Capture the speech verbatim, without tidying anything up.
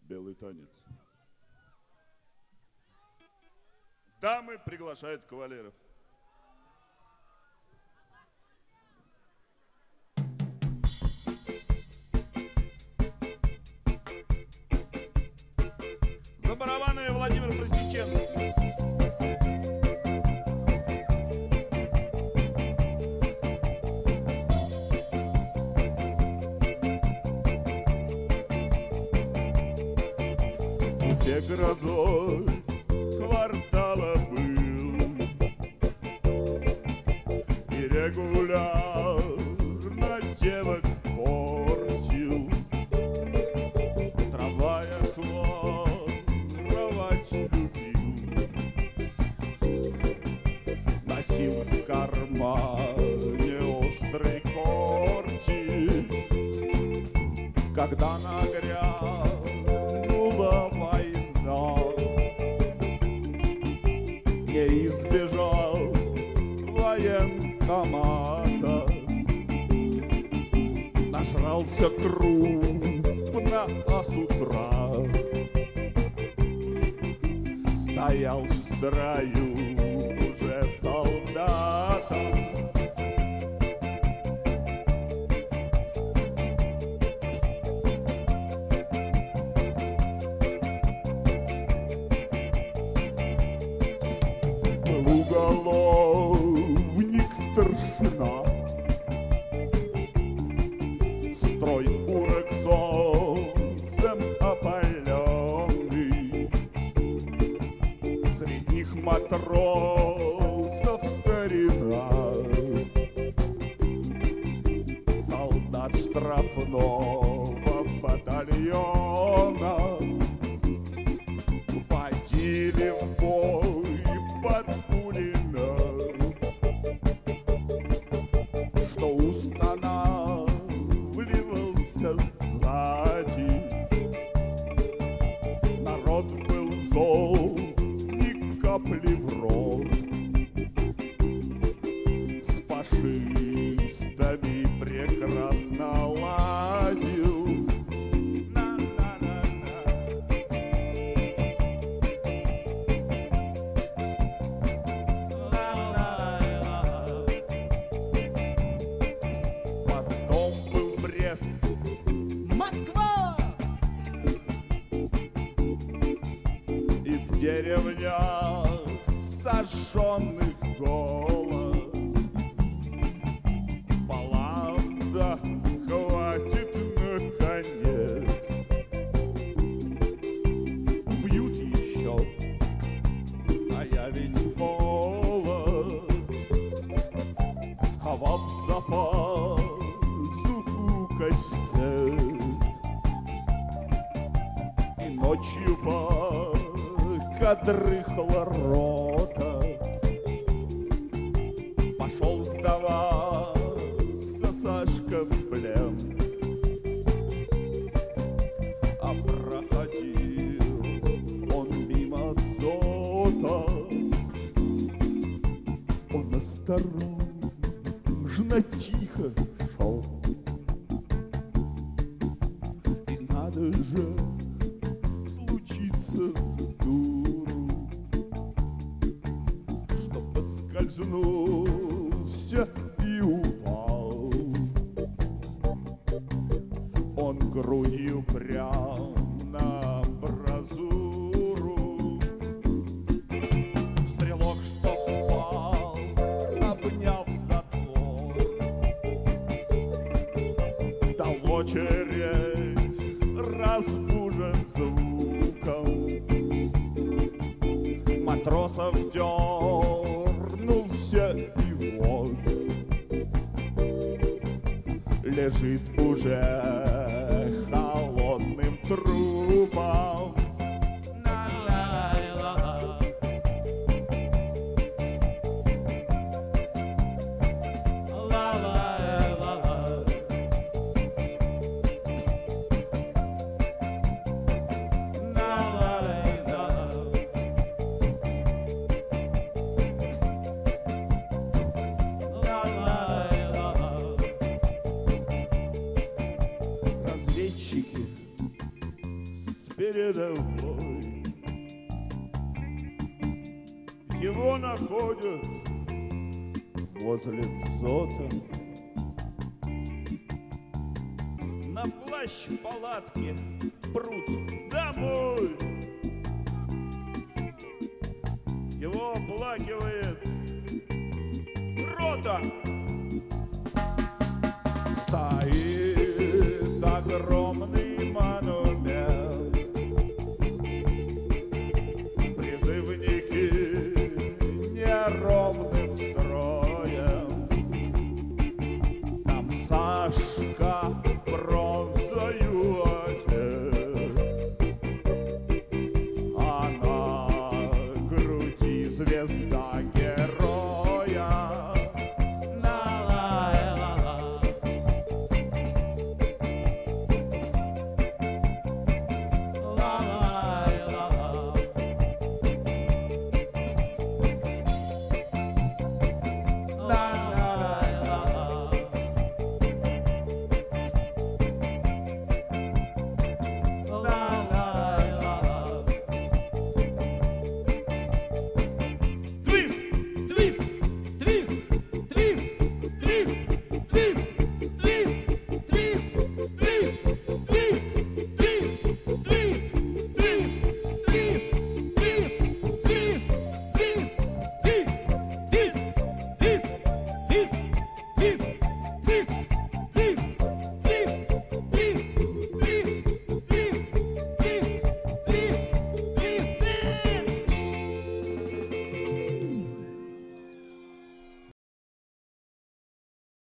белый танец. Дамы приглашают кавалеров. За барабанами Владимир Простиченко. Уфе грозой квартала был и регулярно девок портил, трамвая хлопать любил, носил в кармане острый кортик, когда нагрянула война, не избежал военкомата, нажрался крупно, а с утра стоял в строю уже солдата. Уголовник старшина, строй урок солнцем опаленный, средних матросов старина, солдат штрафного батальона водили в бой под пулемет, что устанавливался сзади. Народ был зол, ни капли в рот, с фашистами прекрасно ладил. Москва! И в деревнях сожженных голод баллада хватит наконец. Бьют еще, а я ведь молод, сховав за пазуху кастет. Ночью пока дрыхла рота, пошел сдаваться Сашка в плен, а проходил он мимо дзота. Он осторожно, тихо шел, и надо же с дуру, что поскользнулся и упал. Он грудью прям на амбразуру. Стрелок, что спал, обняв затвор, дал очередь, разбужен звуком. Матросов дернулся, и вот лежит уже холодным трупом. передовой. Его находят возле дзота. На плащ палатки прут домой. Его оплакивает рота. Стоит огромный монумент. Призывники неровным строем. Там Сашка бронзою одет, а на груди звезда героя.